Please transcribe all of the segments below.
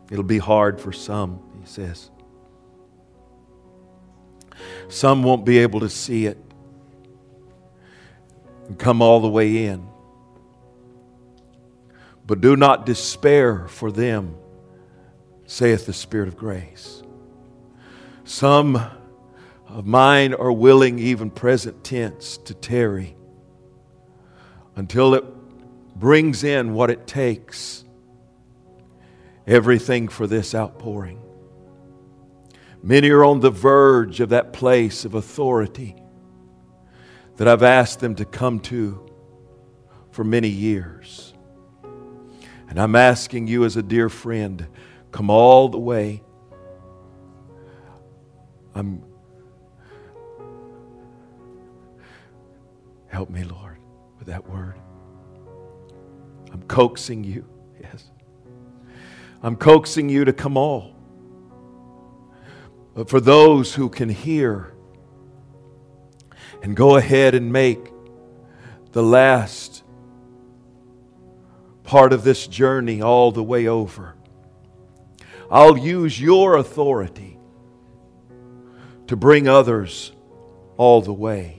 It'll be hard for some, he says. Some won't be able to see it and come all the way in. But do not despair for them, saith the Spirit of grace. Some of mine are willing, even present tense, to tarry until it brings in what it takes, everything for this outpouring. Many are on the verge of that place of authority that I've asked them to come to for many years. And I'm asking you as a dear friend, come all the way. Help me, Lord, with that word. I'm coaxing you, yes. I'm coaxing you to come all. But for those who can hear and go ahead and make the last part of this journey all the way over, I'll use your authority to bring others all the way.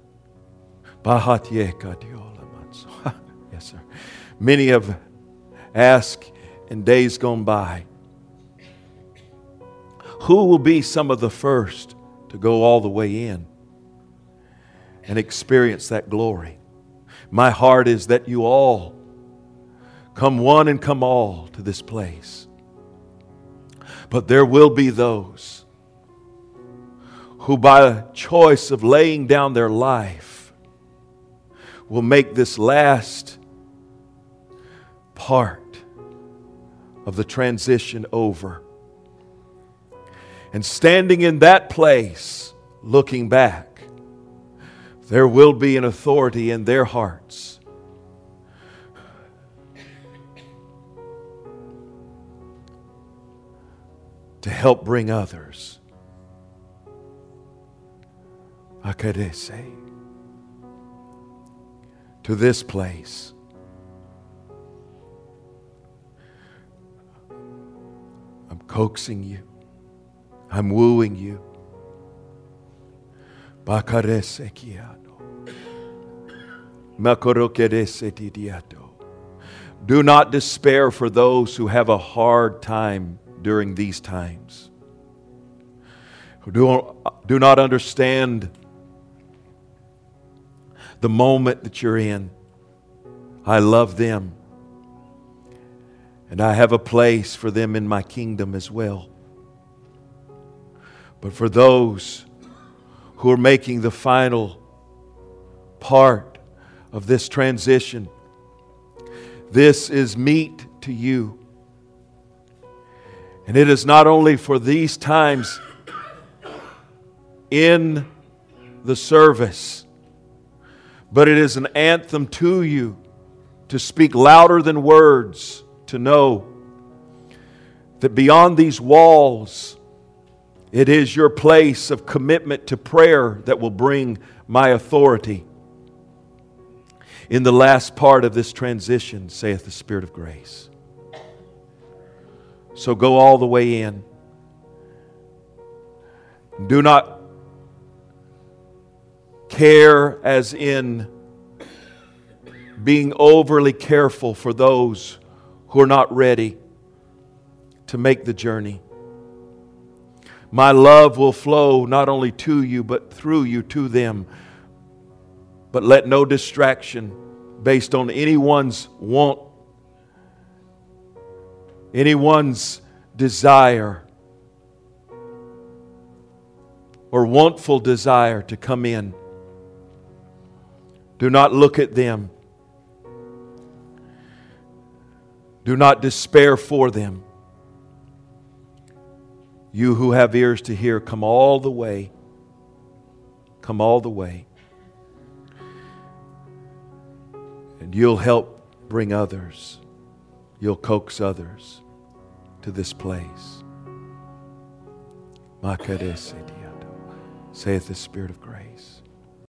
Yes, sir. Many have asked in days gone by, who will be some of the first to go all the way in and experience that glory? My heart is that you all come one and come all to this place. But there will be those who by a choice of laying down their life will make this last part of the transition over. And standing in that place, looking back, there will be an authority in their hearts to help bring others. Akarese. To this place. I'm coaxing you. I'm wooing you. Bakarese kiano. Makorokerese didiato. Do not despair for those who have a hard time during these times, who do not understand the moment that you're in. I love them, and I have a place for them in my kingdom as well. But for those who are making the final part of this transition, this is meat to you. And it is not only for these times in the service, but it is an anthem to you to speak louder than words, to know that beyond these walls, it is your place of commitment to prayer that will bring my authority in the last part of this transition, saith the Spirit of grace. So go all the way in. Do not care as in being overly careful for those who are not ready to make the journey. My love will flow not only to you, but through you to them. But let no distraction based on anyone's want, anyone's desire or wantful desire to come in. Do not look at them. Do not despair for them. You who have ears to hear, come all the way. Come all the way. And you'll help bring others. You'll coax others to this place. Saith the Spirit of grace.